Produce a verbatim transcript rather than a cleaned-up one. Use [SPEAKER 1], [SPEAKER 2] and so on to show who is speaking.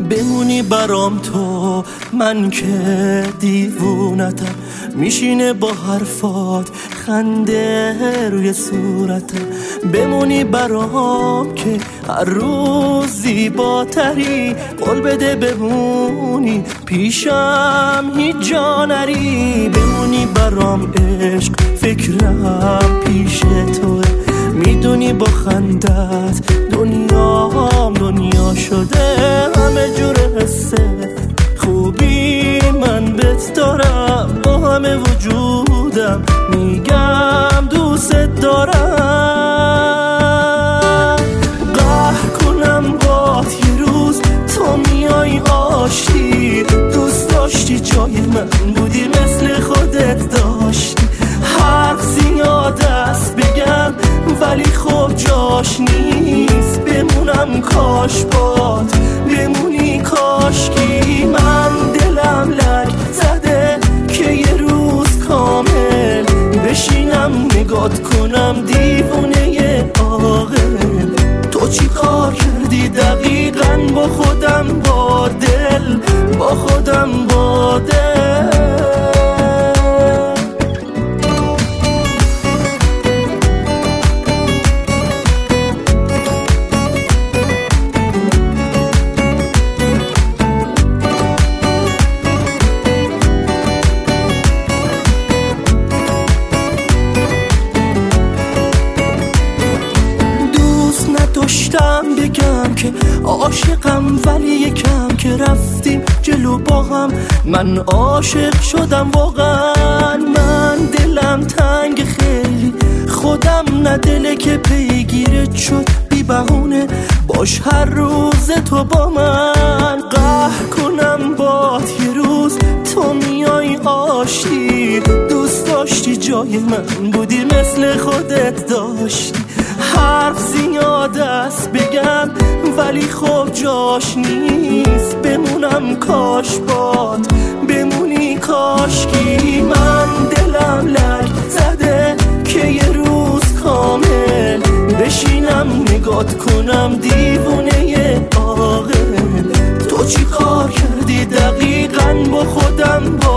[SPEAKER 1] بمونی برام تو، من که دیوونتم، میشینه با حرفات خنده روی صورتم. بمونی برام که هر روز زیباتری، قول بده بمونی پیشم هیچ جا نری. بمونی برام عشق، فکرم پیش توه، میدونی با خندت دنیام دنیا شده. همه جور حسه خوبی من بهت دارم، با همه وجودم میگم دوست دارم. قهر کنم بات یه روز تو میای آشتی، دوست داشتی جای من بودی مثل خودت داشتی. حرف زیاد است بگم ولی خب جاش نیست، بمونم کاش بات بمونی کاشکی. من دلم لک زده که یه روز کامل بشینم نگات کنم دیوونه عاقل. تو چی کار کردی دقیقاً با خودم با دل، با خودم با دل. داشتم بگم که عاشقم ولی یکم که رفتیم جلو با هم من عاشق شدم واقعا. من دلم تنگ خیلی، خودم نه دله که پیگیرت شد بی بهونه، باش هر روز تو با من. قهر کنم بات یه روز تو میای آشتی، دوست داشتی جای من بودی مثل خودت داشتی. حرف زیاد است بگم ولی خب جاش نیست، بمونم کاش بات بمونی کاشکی. من دلم لک زده که یه روز کامل بشینم نگات کنم دیوونه عاقل. تو چی کار کردی دقیقاً با خودم با